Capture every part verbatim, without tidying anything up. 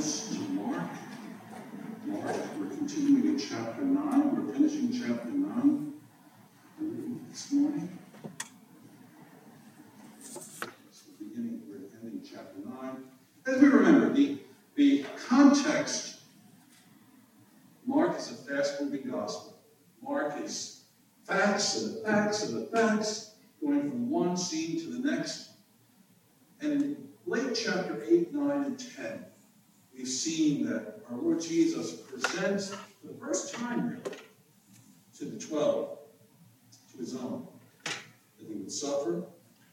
Bibles to Mark. Mark, we're continuing in chapter nine. We're finishing chapter nine this morning. So beginning, we're ending chapter nine. As we remember, the, the context, Mark is a fast-moving gospel. Mark is facts and the facts and the facts, going from one scene to the next. And in late chapter eight, nine, and ten, we've seen that our Lord Jesus presents for the first time, really, to the twelve, to his own, that he would suffer,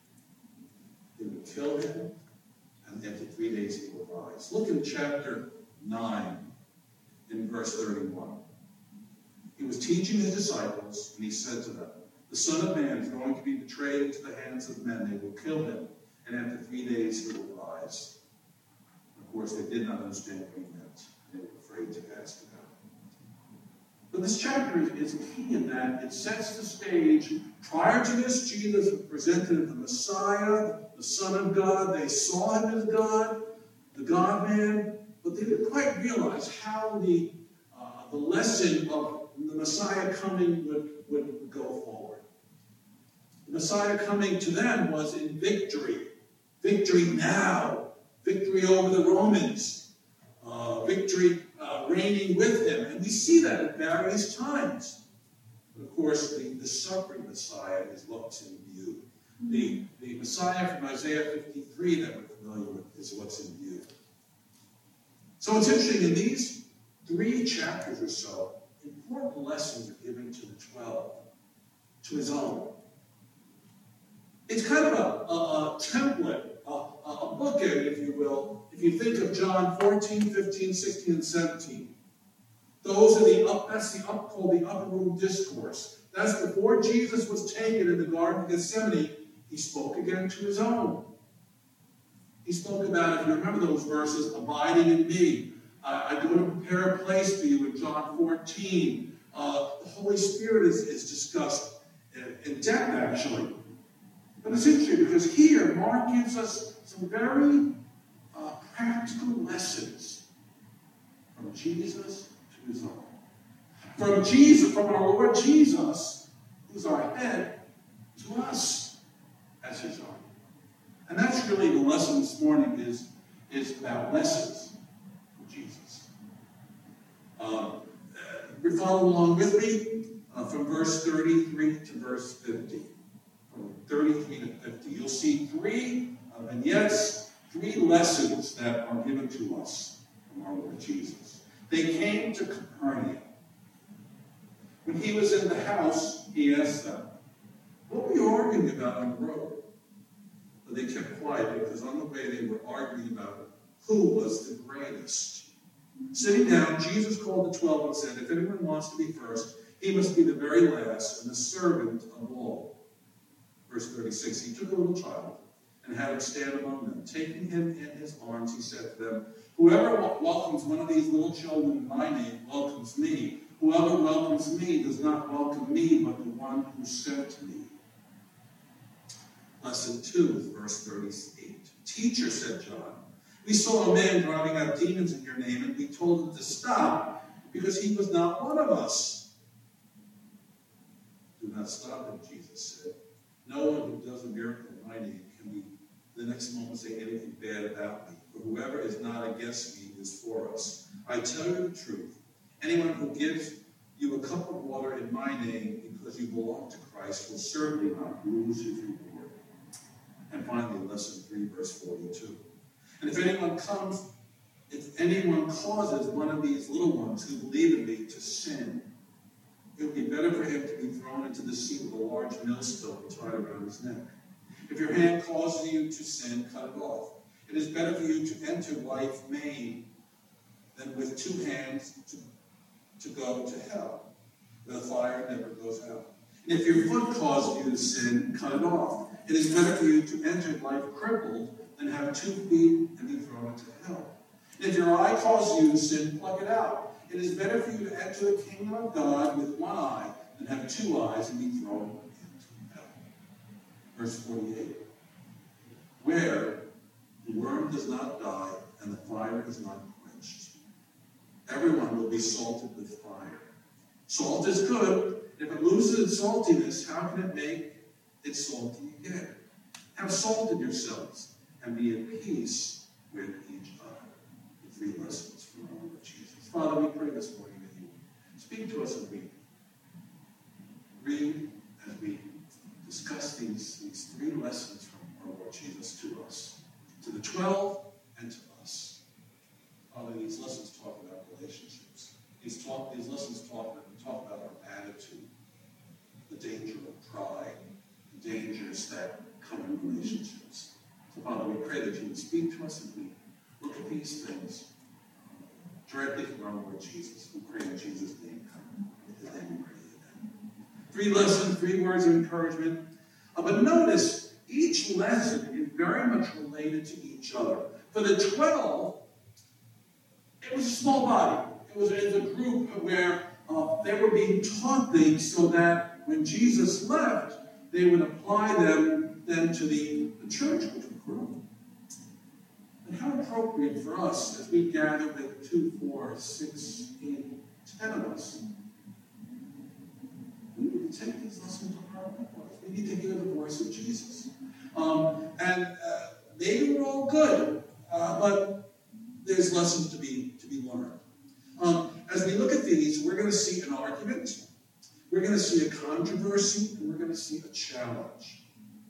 they would kill him, and after three days he will rise. Look in chapter nine, in verse thirty-one. He was teaching his disciples, and he said to them, "The Son of Man is going to be betrayed into the hands of men. They will kill him, and after three days he will rise." Of course, they did not understand what he meant. They were afraid to ask about it. But this chapter is, is key in that it sets the stage. Prior to this, Jesus was presented as the Messiah, the Son of God. They saw him as God, the God-man, but they didn't quite realize how the, uh, the lesson of the Messiah coming would, would go forward. The Messiah coming to them was in victory. Victory now. Victory over the Romans. Uh, victory uh, reigning with him. And we see that at various times. But of course, the, the suffering Messiah is what's in view. The, the Messiah from Isaiah fifty-three that we're familiar with is what's in view. So it's interesting, in these three chapters or so, important lessons are given to the twelve, to his own. It's kind of a, a, a template, a, a bookend, if you will, if you think of John fourteen, fifteen, sixteen, and seventeen. Those are the up, that's the up called the upper room discourse. That's before Jesus was taken in the Garden of Gethsemane. He spoke again to his own. He spoke about, if you remember those verses, abiding in me. Uh, I go to prepare a place for you in John fourteen. Uh, the Holy Spirit is, is discussed in, in depth, actually. But it's interesting because here, Mark gives us some very uh, practical lessons from Jesus to his own. From Jesus, from our Lord Jesus, who's our head, to us as his own. And that's really the lesson this morning is, is about lessons from Jesus. Uh, you're following along with me uh, from verse thirty-three to verse fifty. From thirty-three to fifty. You'll see three uh, vignettes, three lessons that are given to us from our Lord Jesus. They came to Capernaum. When he was in the house, he asked them, "What were you arguing about on the road?" But they kept quiet because on the way they were arguing about who was the greatest. Sitting down, Jesus called the twelve and said, "If anyone wants to be first, he must be the very last and the servant of all." Verse thirty-six, he took a little child and had him stand among them. Taking him in his arms, he said to them, "Whoever welcomes one of these little children in my name welcomes me. Whoever welcomes me does not welcome me, but the one who sent me." Lesson two, verse thirty-eight. "Teacher," said John, "we saw a man driving out demons in your name, and we told him to stop because he was not one of us." "Do not stop him," Jesus said. "No one who does a miracle in my name can be the next moment say anything bad about me. For whoever is not against me is for us. I tell you the truth. Anyone who gives you a cup of water in my name because you belong to Christ will certainly not lose his reward." And finally, lesson three, verse forty-two. "And if anyone comes, if anyone causes one of these little ones who believe in me to sin, it would be better for him to be thrown into the sea with a large millstone tied around his neck. If your hand causes you to sin, cut it off. It is better for you to enter life maimed than with two hands to, to go to hell, where the fire never goes out. And if your foot causes you to sin, cut it off. It is better for you to enter life crippled than have two feet and be thrown into hell. And if your eye causes you to sin, pluck it out. It is better for you to enter the kingdom of God with one eye than have two eyes and be thrown into hell." Verse forty-eight. "Where the worm does not die and the fire is not quenched, Everyone will be salted with fire. Salt is good. If it loses its saltiness, how can it make it salty again? Have salted yourselves and be at peace with each other. The three lessons from our Lord Jesus. Father, we pray this morning that you speak to us as we read, as we discuss these, these three lessons from our Lord Jesus to us, to the twelve and to us. Father, these lessons talk about relationships. These, talk, these lessons talk, talk about our attitude, the danger of pride, the dangers that come in relationships. So, Father, we pray that you would speak to us as we look at these things directly from our Lord Jesus. We pray in Jesus' name. In his name we pray. Amen. Three lessons, three words of encouragement. Uh, but notice, each lesson is very much related to each other. For the twelve, it was a small body. It was, it was a group where uh, they were being taught things so that when Jesus left, they would apply them then to the, the church, which would grow. And how appropriate for us as we gather with two, four, six, eight, ten of us. We need to take these lessons to heart. We need to hear the voice of Jesus. Um, and uh, maybe we're all good, uh, but there's lessons to be to be learned. Um, as we look at these, we're going to see an argument, we're going to see a controversy, and we're going to see a challenge.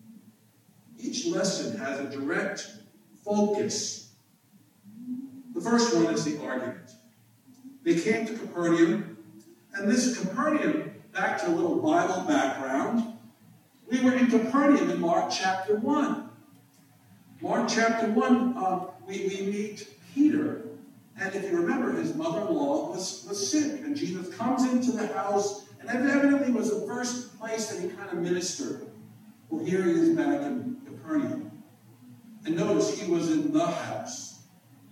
Each lesson has a direct focus. The first one is the argument. They came to Capernaum, and this Capernaum, back to a little Bible background, we were in Capernaum in Mark chapter one. Mark chapter one, uh, we, we meet Peter. And if you remember, his mother-in-law was, was sick. And Jesus comes into the house, and evidently was the first place that he kind of ministered. Well, here he is back in Capernaum. And notice he was in the house.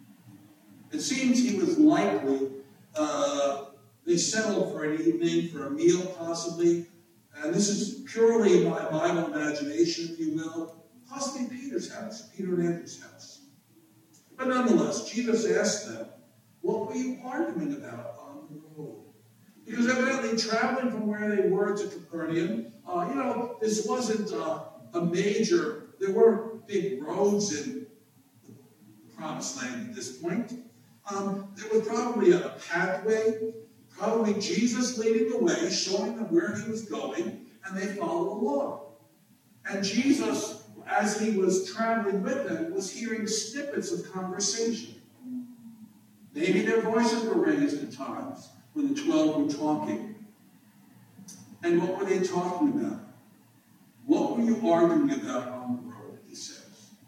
It seems he was likely, uh, they settled for an evening, for a meal possibly. And this is purely my Bible imagination, if you will. Possibly Peter's house, Peter and Andrew's house. But nonetheless, Jesus asked them, what were you arguing about on the road? Because evidently traveling from where they were to Capernaum, uh, you know, this wasn't uh, a major, there weren't big roads in the Promised Land at this point. Um, there was probably a pathway, probably Jesus leading the way, showing them where he was going, and they followed along. And Jesus, as he was traveling with them, was hearing snippets of conversation. Maybe their voices were raised at times when the twelve were talking. And what were they talking about? What were you arguing about on the road, he says.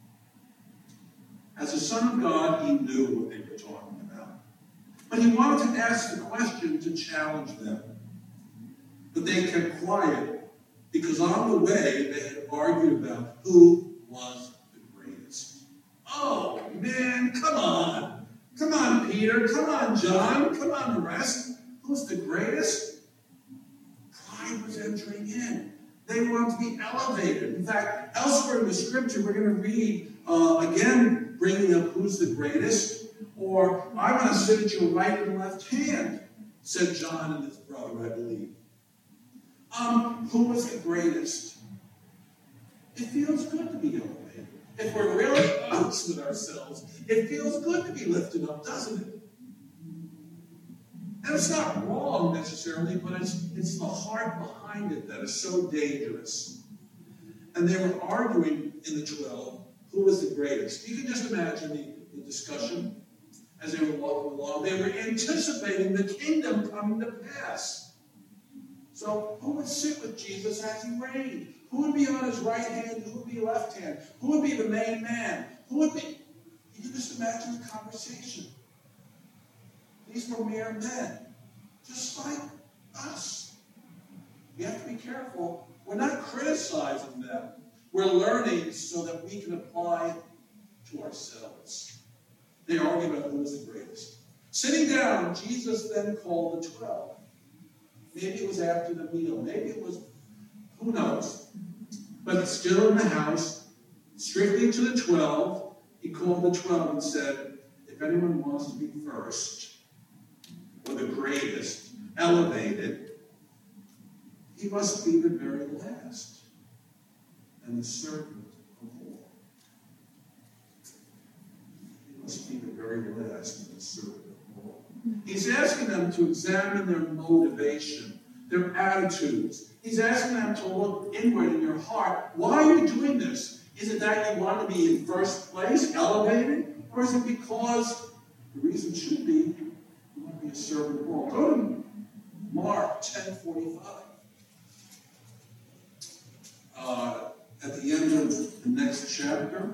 As a son of God, he knew what they were talking about. But he wanted to ask the question to challenge them. But they kept quiet because on the way they had argued about who was the greatest. Oh, man, come on. Come on, Peter. Come on, John. Come on, the rest. Who's the greatest? Pride was entering in. They wanted to be elevated. In fact, elsewhere in the scripture, we're going to read, uh, again, bringing up who's the greatest. Or, I want to sit at your right and left hand, said John and his brother, I believe. Um, who was the greatest? It feels good to be elevated. If we're really honest with ourselves, it feels good to be lifted up, doesn't it? And it's not wrong necessarily, but it's, it's the heart behind it that is so dangerous. And they were arguing in the twelve who was the greatest. You can just imagine the, the discussion as they were walking along. They were anticipating the kingdom coming to pass. So who would sit with Jesus as he reigned? Who would be on his right hand? Who would be left hand? Who would be the main man? Who would be... You can just imagine the conversation. These were mere men, just like us. We have to be careful. We're not criticizing them. We're learning so that we can apply to ourselves. They argue about who is the greatest. Sitting down, Jesus then called the twelve. Maybe it was after the meal. Maybe it was, who knows? But it's still in the house, strictly to the twelve. He called the twelve and said, if anyone wants to be first, or the greatest, elevated, he must be the very last and the servant of all. He must be the very last and the servant of all. He's asking them to examine their motivation, their attitudes. He's asking them to look inward in their heart. Why are you doing this? Is it that you want to be in first place, elevated? Or is it because the reason should be you want to be a servant of all? Go to Mark ten forty-five. Uh, at the end of the next chapter,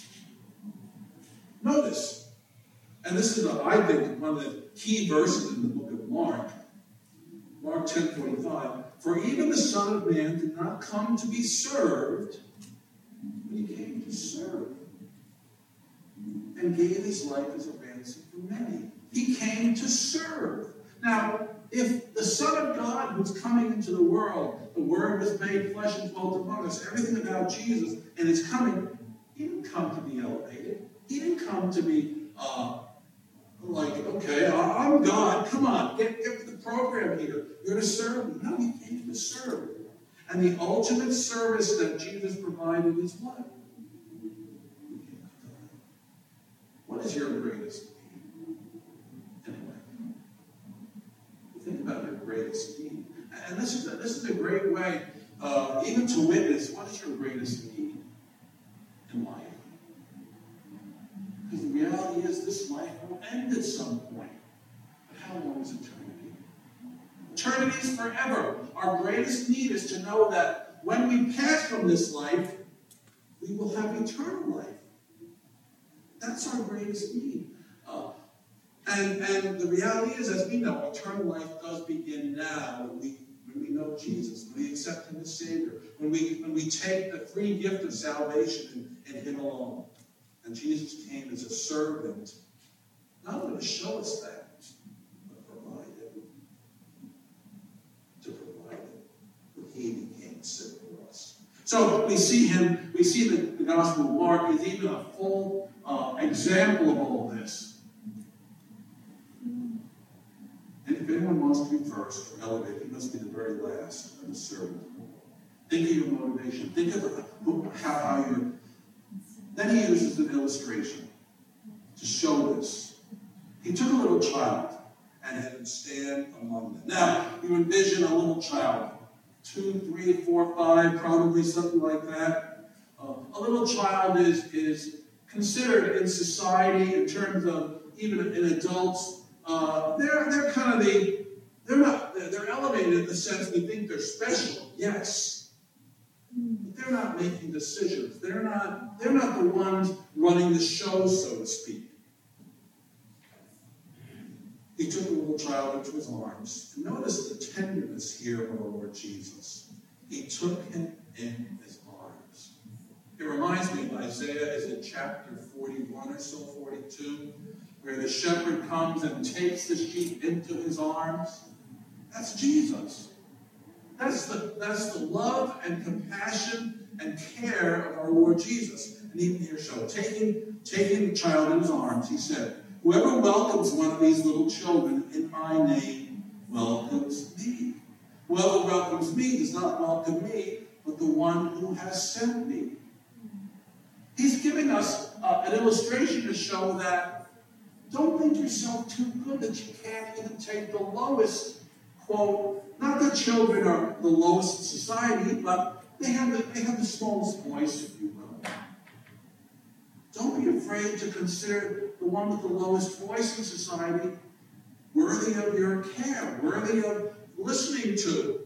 notice, and this is, a, I think, one of the key verses in the book of Mark, Mark ten forty-five, for even the Son of Man did not come to be served, but he came to serve and gave his life as a ransom for many. He came to serve. Now, if the Son of God who's coming into the world, the Word was made flesh and dwelt among us, everything about Jesus and his coming, he didn't come to be elevated. He didn't come to be uh, like, okay, I'm God. Come on, get, get with the program here. You're to serve me. No, he came to serve. And the ultimate service that Jesus provided is what? What is your greatest need? Anyway, think about your greatest need. And this is a, this is a great way, uh, even to witness, what is your greatest need in life? Because the reality is this life will end at some point. But how long is eternity? Eternity is forever. Our greatest need is to know that when we pass from this life, we will have eternal life. That's our greatest need. Uh, and, and the reality is, as we know, eternal life does begin now when we, when we know Jesus, when we accept him as Savior, when we, when we take the free gift of salvation in, in him alone. And Jesus came as a servant, not only to show us that, but provide it. To provide it. But he became sin for us. So we see him, we see the, the Gospel of Mark is even a full uh, example of all this. And if anyone wants to be first or elevated, he must be the very last and the servant. Think of your motivation. Think of how, how you're. Then he uses an illustration to show this. He took a little child and had him stand among them. Now, you envision a little child, two, three, four, five, probably something like that. Uh, a little child is, is considered in society in terms of even in adults. Uh, they're they're kind of the they're not they're, they're elevated in the sense we think they're special. Yes. But they're not making decisions. They're not, they're not the ones running the show, so to speak. He took a little child into his arms. And notice the tenderness here of our Lord Jesus. He took him in his arms. It reminds me of Isaiah, is it chapter forty-one or so, forty-two, where the shepherd comes and takes the sheep into his arms? That's Jesus. That's the, that's the love and compassion and care of our Lord Jesus. And even here, so taking, taking the child in his arms, he said, whoever welcomes one of these little children in my name welcomes me. Whoever welcomes me does not welcome me, but the one who has sent me. He's giving us uh, an illustration to show that don't think yourself too good that you can't even take the lowest. Quote, not that children are the lowest in society, but they have the, they have the smallest voice, if you will. Don't be afraid to consider the one with the lowest voice in society worthy of your care, worthy of listening to.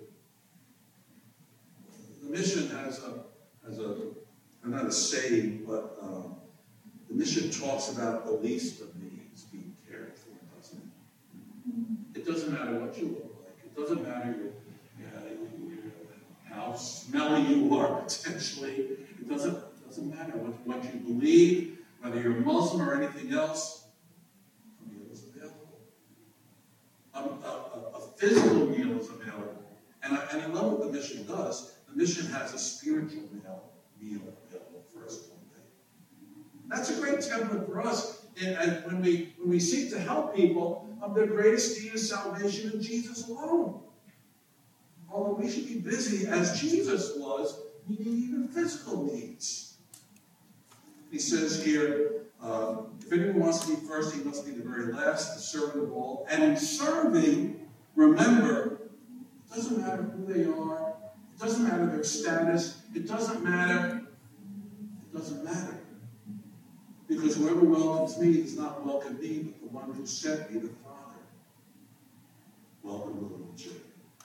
The mission has a, has a not a saying, but um, the mission talks about the least of these being cared for, doesn't it? It doesn't matter what you look like. It doesn't matter your, uh, how smelly you are, potentially. It doesn't, it doesn't matter what, what you believe, whether you're a Muslim or anything else. A meal is available. A, a, a physical meal is available. And I, and I love what the mission does. The mission has a spiritual meal, meal available for us one day. That's a great template for us. and, and when we when we seek to help people, um, their greatest need is salvation in Jesus alone. Although we should be busy as Jesus was, we need even physical needs. He says here, uh, if anyone wants to be first, he must be the very last, the servant of all. And in serving, remember, it doesn't matter who they are. It doesn't matter their status. It doesn't matter. It doesn't matter. Because whoever welcomes me does not welcome me, but the one who sent me, the Father. Welcome the little children.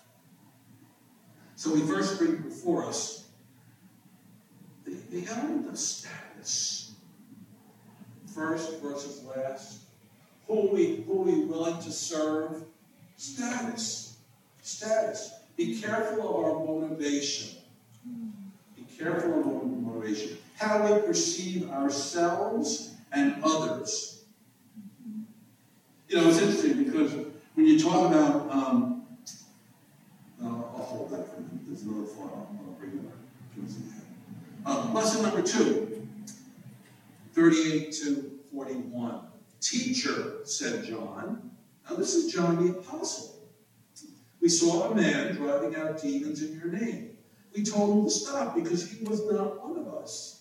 So we first bring before us the, the element of status. First versus last. Who are we, who are we willing to serve? Status. Status. Be careful of our motivation. Be careful of our motivation. How we perceive ourselves and others. You know, it's interesting because when you talk about, um, uh, I'll hold that for a minute. There's another file. I'll bring it up towards the end. Uh, lesson number two, thirty-eight to forty-one. Teacher, said John. Now this is John the Apostle. We saw a man driving out demons in your name. We told him to stop because he was not one of us.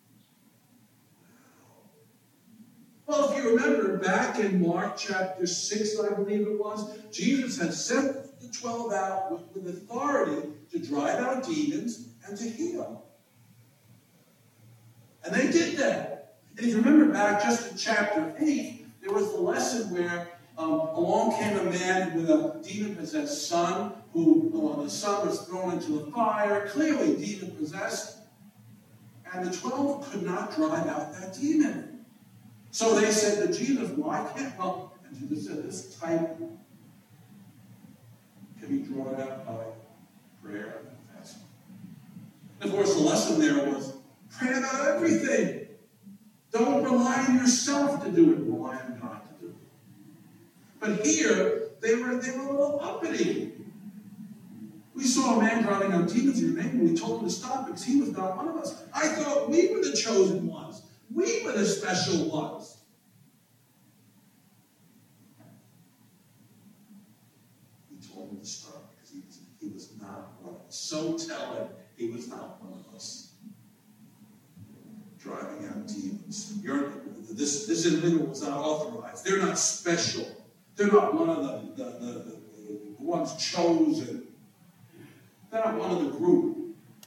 Well, if you remember, back in Mark chapter six, I believe it was, Jesus had sent the twelve out with, with authority to drive out demons and to heal. And they did that. And if you remember back just in chapter eight, there was the lesson where um, along came a man with a demon-possessed son, who, when the son was thrown into the fire, clearly demon-possessed, and the twelve could not drive out that demon. So they said to Jesus, why can't, well, and Jesus said, this type can be drawn out by prayer and fasting. And of course, the lesson there was, pray about everything. Don't rely on yourself to do it, rely on God to do it. But here, they were, they were a little uppity. We saw a man driving out demons in your name, and we told him to stop because he was not one of us. I thought we were the chosen ones. We were the special ones. We told him to stop because he was, he was not one of us. So telling, he was not one of us. Driving out demons. You're, this, this individual was not authorized. They're not special. They're not one of the, the, the, the, the ones chosen. They're not one of the group.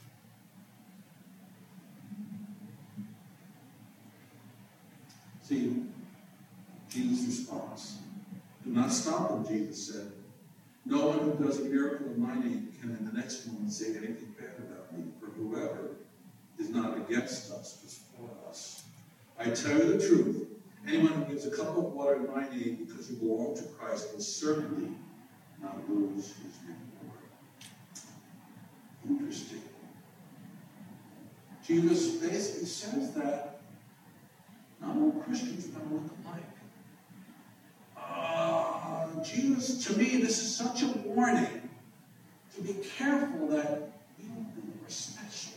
See, Jesus' response. Do not stop them, Jesus said. No one who does a miracle in my name can in the next moment say anything bad about me, for whoever is not against us, is for us. I tell you the truth. Anyone who gives a cup of water in my name because you belong to Christ will certainly not lose his reward. Interesting. Jesus basically says that not all Christians are going to look alike. Uh, Jesus, to me, this is such a warning to be careful that we don't think we're special.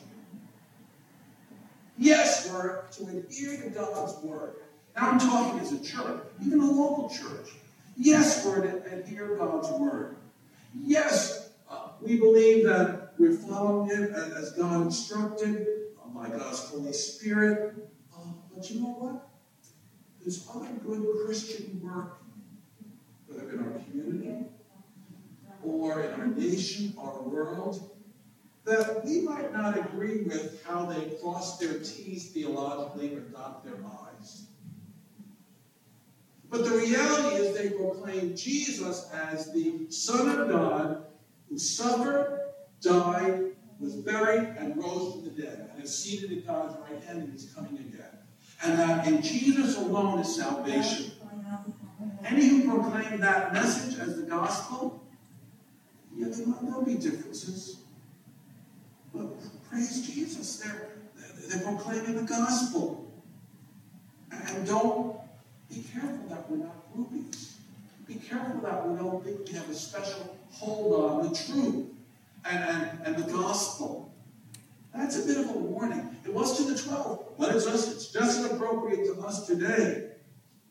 Yes, we're to adhere to God's word. Now I'm talking as a church, even a local church. Yes, we're to adhere God's word. Yes, uh, we believe that we're following it as God instructed uh, by God's Holy Spirit. Uh, but you know what? There's other good Christian work, whether in our community or in our nation, our world, that we might not agree with how they cross their T's theologically or dot their I's. But the reality is they proclaim Jesus as the Son of God who suffered, died, was buried, and rose from the dead, and is seated at God's right hand and is coming again. And that in Jesus alone is salvation. Any who proclaim that message as the gospel, yeah, there'll be differences. But praise Jesus, they're, they're proclaiming the gospel. And don't be careful that we're not groupies. Be careful that we don't think we have a special hold on the truth and, and, and the gospel. That's a bit of a warning. It was to the twelve, but it's, us, it's just as appropriate to us today.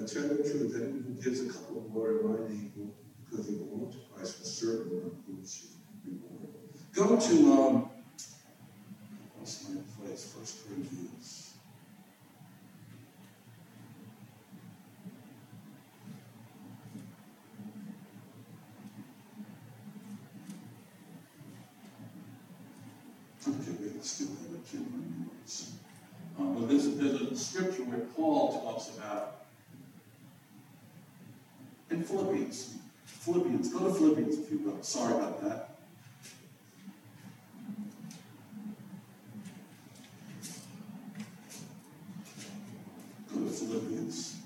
tell you the truth, anyone who gives a cup of water in my name because they belong to Christ will certainly not lose reward. Go to, um, what's my place? First Corinthians. Okay, wait, let's do that. I can't remember words. Um, but there's, there's a scripture where Paul talks about in Philippians. Philippians. Go to Philippians if you will. Sorry about that. Go to Philippians.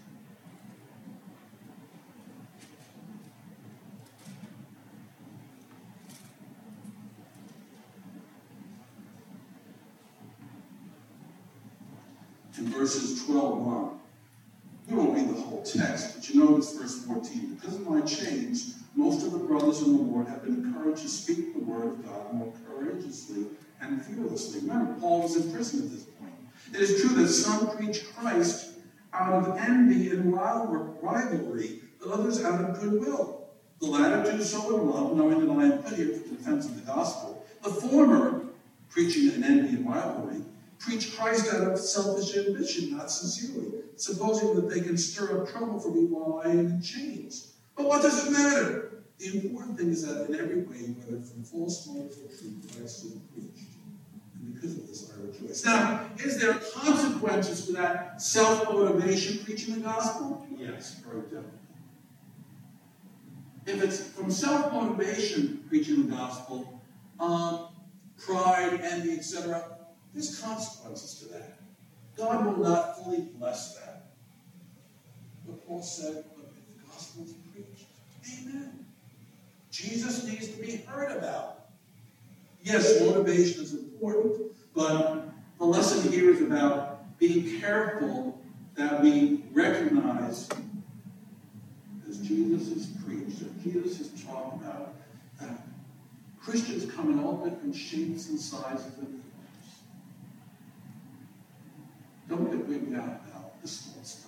In verses twelve on. We won't read the whole text, but you notice verse fourteen. Because of my change, most of the brothers in the Lord have been encouraged to speak the word of God more courageously and fearlessly. Remember, Paul was in prison at this point. It is true that some preach Christ out of envy and rivalry, but others out of goodwill. The latter do so in love, knowing that I am put here for the defense of the gospel. The former, preaching in envy and rivalry, preach Christ out of selfish ambition, not sincerely, supposing that they can stir up trouble for me while I am in chains. But what does it matter? The important thing is that in every way, whether from false motives or truth, Christ is preached. And because of this, I rejoice. Now, is there consequences to that self-motivation preaching the gospel? Yes, very definitely. If it's from self-motivation preaching the gospel, um, pride, envy, et cetera, there's consequences to that. God will not fully bless that. But Paul said, but if the gospel is preached, amen. Jesus needs to be heard about. Yes, motivation is important, but the lesson here is about being careful that we recognize, as Jesus is preached, as Jesus is talked about, that Christians come in all different shapes and sizes and forms. Don't get wigged out about the small stuff.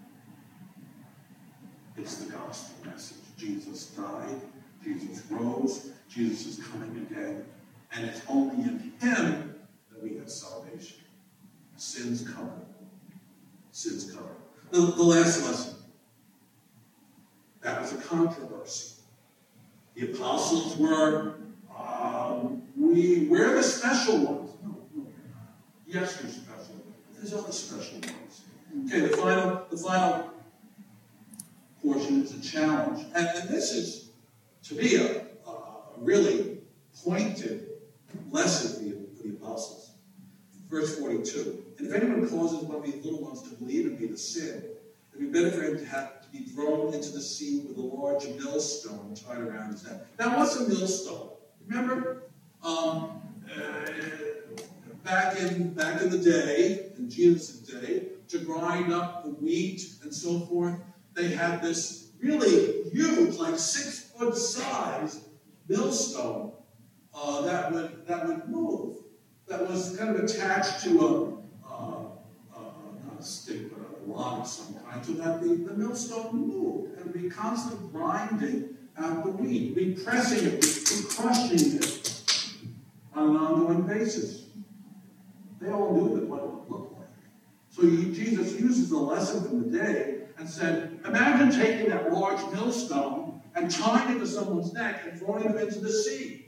It's the gospel message. Jesus died. Jesus rose. Jesus is coming again. And it's only in him that we have salvation. Sins covered. Sins covered. The, the last lesson. That was a controversy. The apostles were, um, we, we're the special ones. No, no, you're not. Yes, you're special. There's other special ones. Okay, the final, the final portion is a challenge. And, and this is, to me, a, a really pointed lesson for the, for the apostles. Verse forty-two. And if anyone causes one of these little ones to believe and be to sin, it would be better for him to have to be thrown into the sea with a large millstone tied around his neck. Now, what's a millstone? Remember? Um, uh, Back in back in the day, in Jesus' day, to grind up the wheat and so forth, they had this really huge, like six foot size millstone uh, that would that would move. That was kind of attached to a uh, uh, not a stick, but a log of some kind, so that the, the millstone would move and be constantly grinding out the wheat, be pressing it, be crushing it on an ongoing basis. They all knew that what it would look like. So he, Jesus uses the lesson from the day and said, imagine taking that large millstone and tying it to someone's neck and throwing them into the sea.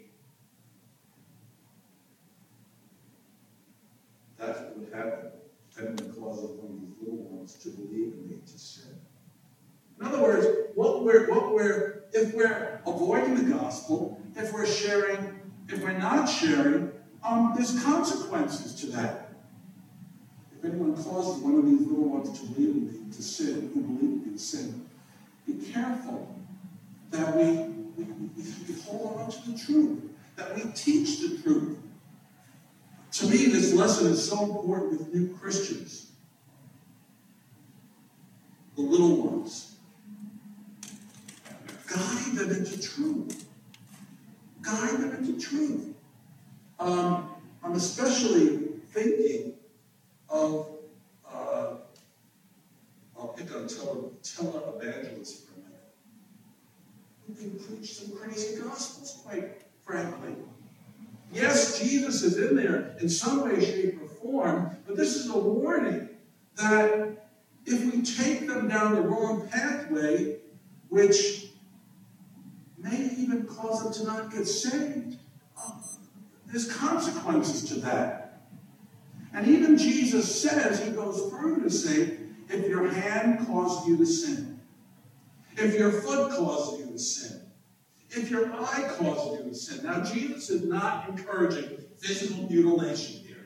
That's what would happen if anyone causes one of these little ones to believe and lead to sin. In other words, what we're, what we're, if we're avoiding the gospel, if we're sharing, if we're not sharing, Um, there's consequences to that. If anyone causes one of these little ones to believe in me, to sin, who believe in sin, be careful that we, we, we, we hold on to the truth, that we teach the truth. To me, this lesson is so important with new Christians. The little ones. Guide them into truth. Guide them into truth. Um, I'm especially thinking of uh, uh, pick on tele, tele-evangelists for a minute. Who can preach some crazy gospels, quite frankly. Yes, Jesus is in there in some way, shape, or form, but this is a warning that if we take them down the wrong pathway, which may even cause them to not get saved, um, there's consequences to that. And even Jesus says, he goes further to say, if your hand causes you to sin, if your foot causes you to sin, if your eye causes you to sin. Now, Jesus is not encouraging physical mutilation here.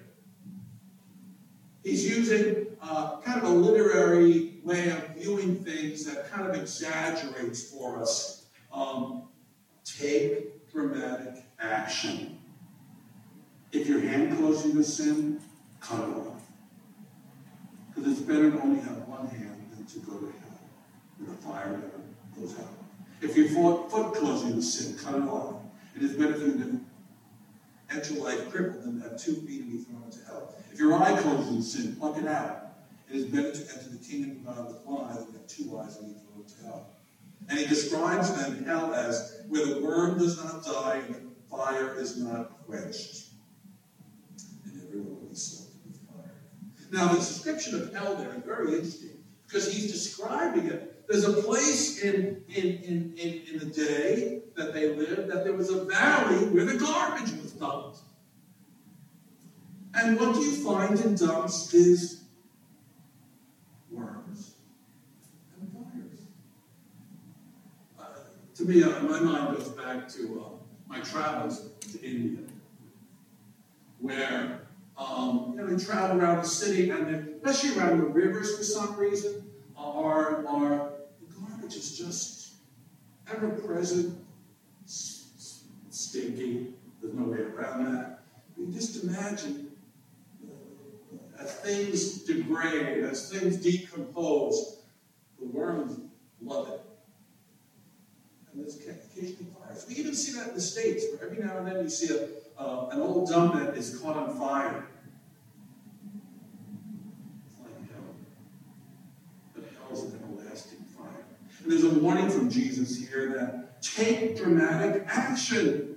He's using uh, kind of a literary way of viewing things that kind of exaggerates for us. Um, take dramatic action. If your hand causes you to sin, cut it off. Because it's better to only have one hand than to go to hell with a fire that goes out. If your foot, foot causes you to sin, cut it off. It is better for you to enter life crippled than to have two feet and be thrown into hell. If your eye causes you to sin, pluck it out. It is better to enter the kingdom of God with one eye than to have two eyes and be thrown into hell. And he describes then hell as where the worm does not die and the fire is not quenched. And everyone will be salted with fire. Now, the description of hell there is very interesting because he's describing it. There's a place in, in, in, in, in the day that they lived that there was a valley where the garbage was dumped. And what do you find in dumps is worms and fires. Uh, to me, uh, my mind goes back to uh, my travels to India, where um, you know, we travel around the city, and then, especially around the rivers for some reason, are, are which is just ever-present, stinky. There's no way around that. You just imagine uh, as things degrade, as things decompose, the worms love it. And there's occasionally fires. We even see that in the States, where every now and then you see a, uh, an old dump that is caught on fire. It's like hell. But hell's an everlasting fire. And there's a warning from Jesus here that take dramatic action.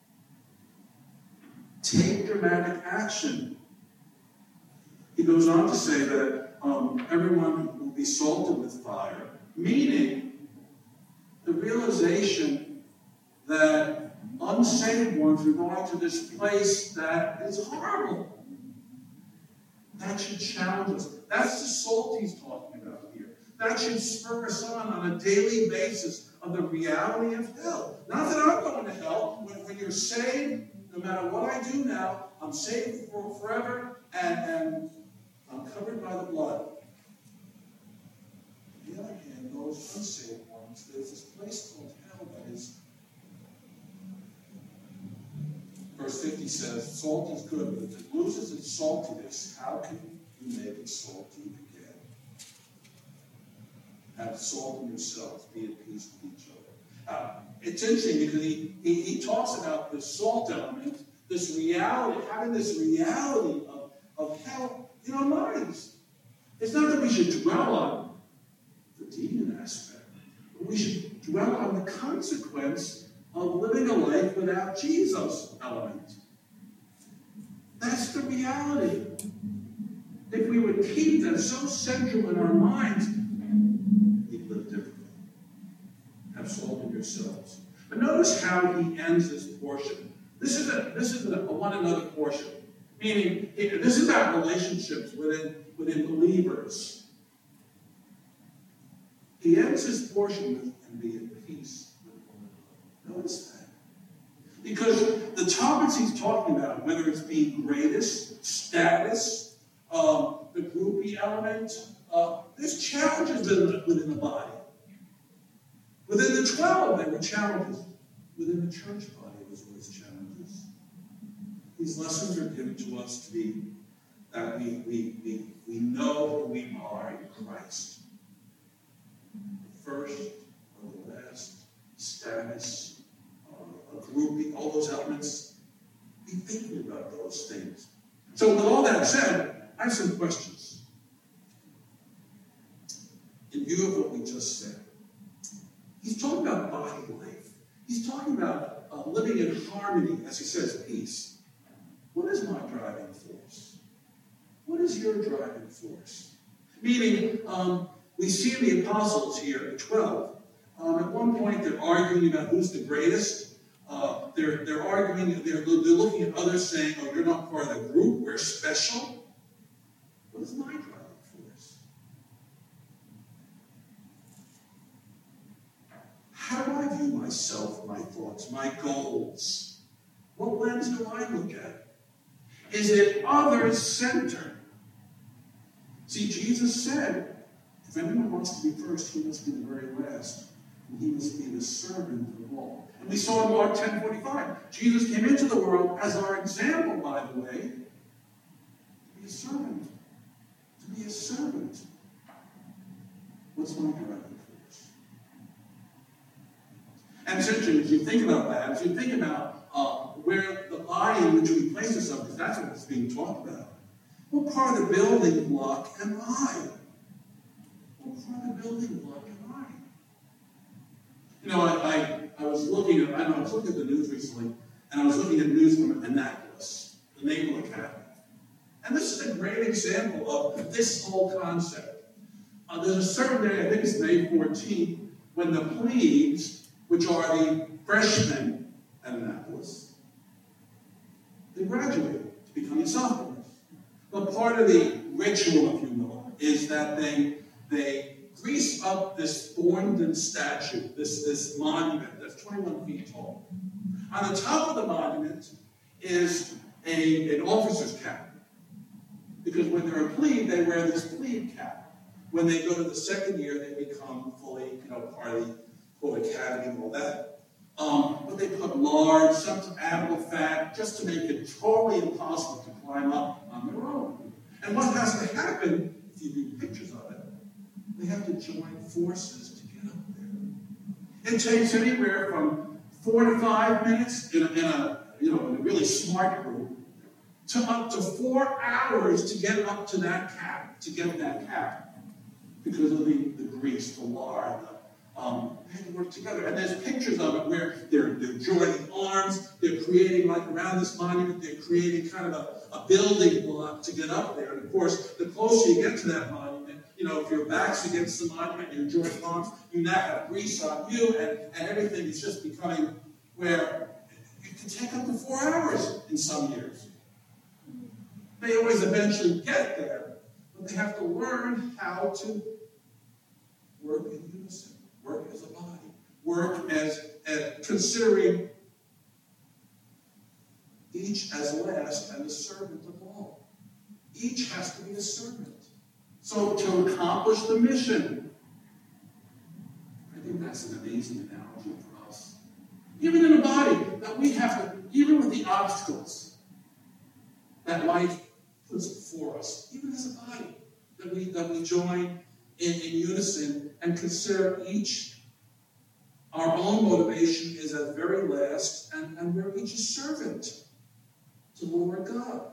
Take dramatic action. He goes on to say that um, everyone will be salted with fire, meaning the realization that unsaved ones are going to this place that is horrible. That should challenge us. That's the salt he's talking about here. That should spur us on on a daily basis of the reality of hell. Not that I'm going to hell. When, when you're saved, no matter what I do now, I'm saved for forever, and, and I'm covered by the blood. On the other hand, those unsaved ones, there's this place called hell that is... Verse fifty says, salt is good, but if it loses its saltiness, how can you make it salty again? Have salt in yourselves, be at peace with each other. Uh, it's interesting because he, he, he talks about the salt element, this reality, having this reality of, of hell in our minds. It's not that we should dwell on the demon aspect, but we should dwell on the consequence of living a life without Jesus element. That's the reality. If we would keep that so central in our minds, we'd live differently. Have salt in yourselves. But notice how he ends this portion. This is a this is a, a one another portion. Meaning, this is about relationships within, within believers. He ends his portion with, and be at peace with one another. Notice that. Because the topics he's talking about, whether it's being greatest, status, um, the groupie element, uh, there's challenges within, within the body. Within the twelve, there were challenges. Within the church body, there was always challenges. These lessons are given to us to be that we, we, we, we know who we are in Christ. The first or the last, status, uh, a groupie, all those elements. Be thinking about those things. So with all that said, I have some questions. in view of what we just said. He's talking about body life. He's talking about uh, living in harmony, as he says, peace. What is my driving force? What is your driving force? Meaning, um, we see the apostles here at twelve. Um, at one point, they're arguing about who's the greatest. Uh, they're, they're arguing, they're, they're looking at others saying, oh, you're not part of the group, we're special. What is my driving force? How do I view myself, my thoughts, my goals? What lens do I look at? Is it others-centered? See, Jesus said, if anyone wants to be first, he must be the very last. And he must be the servant of all. And we saw in Mark ten forty-five, Jesus came into the world as our example, by the way, to be a servant. To be a servant. What's my driving force? And it's interesting, as you think about that, as you think about uh, where the body in which we place ourselves, because that's what it's being talked about. What part of the building block am I? What part of the building block am I? You know, I, I, I was looking at, I know, I was looking at the news recently, and I was looking at news from Annapolis, the Naval Academy. And this is a great example of this whole concept. Uh, there's a certain day, I think it's May fourteenth, when the plebes, which are the freshmen at Annapolis, they graduate to become sophomores. But part of the ritual, if you will, is that they, they grease up this Thorndon statue, this, this monument that's twenty-one feet tall. On the top of the monument is a, an officer's cap. Because when they're a plebe, they wear this plebe cap. When they go to the second year, they become fully, you know, part of the full academy and all that. Um, but they put lard, some animal fat, just to make it totally impossible to climb up on their own. And what has to happen, if you read pictures of it, they have to join forces to get up there. It takes anywhere from four to five minutes in a, in a you know, in a really smart group, to up to four hours to get up to that cap, to get that cap, because of the, the grease, the lard, the, um, they had to work together. And there's pictures of it where they're, they're joining arms, they're creating, like around this monument, they're creating kind of a, a building block to get up there. And of course, the closer you get to that monument, you know, if your back's against the monument, you're joining arms, you now have grease on you, and, and everything is just becoming where it can take up to four hours in some years. They always eventually get there, but they have to learn how to work in unison, work as a body, work as, as considering each as last and the servant of all. Each has to be a servant. So to accomplish the mission, I think that's an amazing analogy for us. Even in a body, that we have to, even with the obstacles that life puts before us, even as a body, that we that we join in, in unison and consider each our own motivation is at very last, and, and we're each a servant to the Lord God.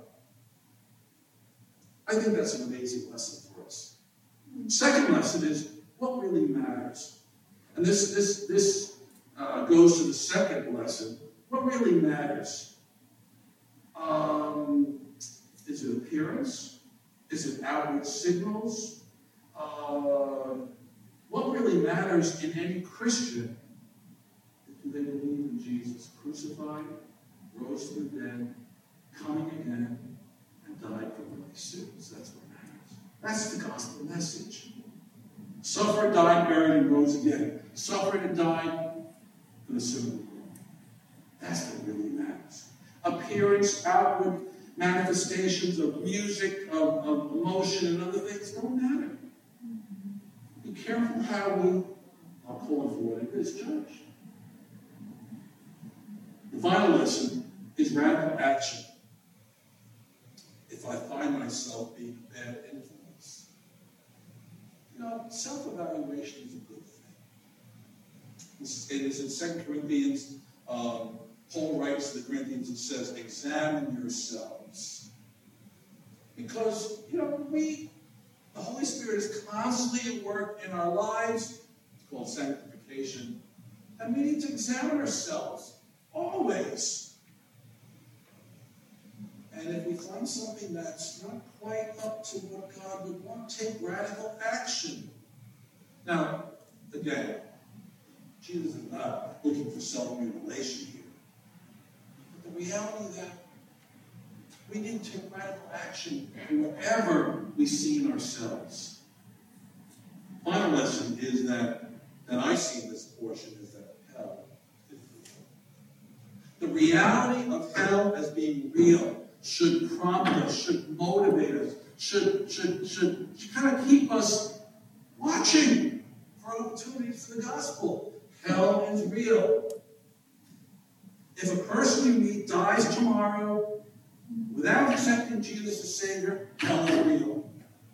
I think that's an amazing lesson for us. Second lesson is what really matters. And this this this uh, goes to the second lesson. What really matters? Um, is it appearance? Is it outward signals? Uh, what really matters in any Christian? Do they believe in Jesus crucified, rose from the dead, coming again, and died for my sins? That's what matters. That's the gospel message. Suffered, died, buried, and rose again. Suffered and died for the sin of the world. That's what really matters. Appearance, outward manifestations of music, of, of emotion, and other things don't matter. Be careful how we, I'll call it for what it is, judge. The final lesson is radical action. If I find myself being a bad influence, you know, self-evaluation is a good thing. It is in Second Corinthians, um, Paul writes to the Corinthians and says, examine yourselves. Because, you know, we The Holy Spirit is constantly at work in our lives. It's called sanctification. And we need to examine ourselves always. And if we find something that's not quite up to what God would want, take radical action. Now, again, Jesus is not looking for self-mutilation here. But the reality that we need to take radical action wherever we see in ourselves. Final lesson is that, that I see in this portion is that hell is real. The reality of hell as being real should prompt us, should motivate us, should, should, should, should kind of keep us watching for opportunities for the gospel. Hell is real. If a person you meet dies tomorrow without accepting Jesus as Savior, hell is real.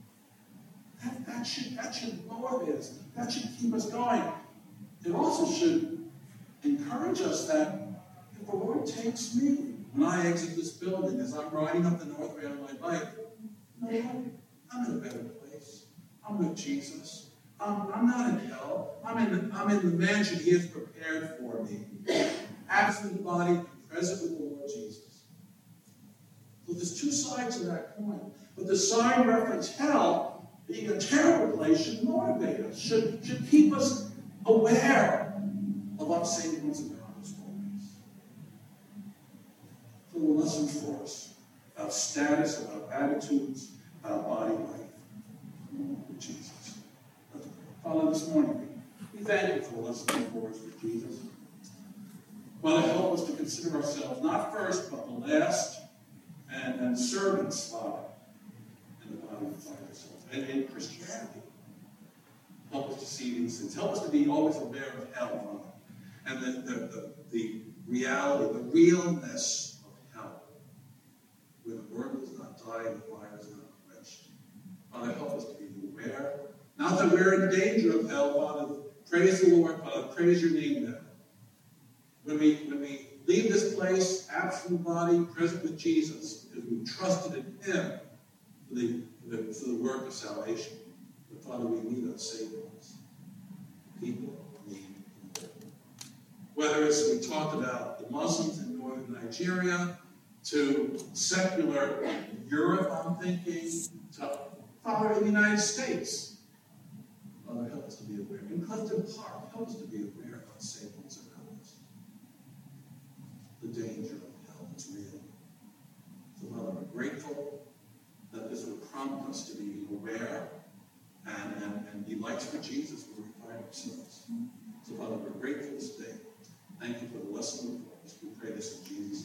That, that, should, that should motivate us. That should keep us going. It also should encourage us that if the Lord takes me, when I exit this building, as I'm riding up the north rail on my bike, you know what? I'm in a better place. I'm with Jesus. I'm, I'm not in hell. I'm in, I'm in the mansion He has prepared for me. Absent body, present with the Lord Jesus. So there's two sides to that coin. But the side reference, hell, being a terrible place, should motivate us, should, should keep us aware of unsaved ones in God's ways. So the lesson for us about status, about attitudes, about body life with Jesus. Father, this morning, we thank you for the lesson for us with Jesus. Father, help us to consider ourselves not first, but the last, and, and servants, Father, in the body of ourselves. And in Christianity, help us to see these things. Help us to be always aware of hell, Father, and the, the, the, the reality, the realness of hell, where the word does not die and the fire is not quenched. Father, help us to be aware. Not that we're in danger of hell, Father. Praise the Lord, Father. Praise your name there. When we, when we leave this place, absent body, present with Jesus, because we trusted in Him for the, for the, for the work of salvation. But Father, we need our Saviors. People need Him. Whether it's, we talked about the Muslims in northern Nigeria, to secular Europe, I'm thinking, to Father in the United States. Father, help us to be aware. In Clifton Park, help us to be aware of unsaved ones around us. The danger of hell is real. So, Father, we're grateful that this would prompt us to be aware and, and, and be lights for Jesus where we find ourselves. So, Father, we're grateful this day. Thank you for the lesson of us. We pray this in Jesus' name.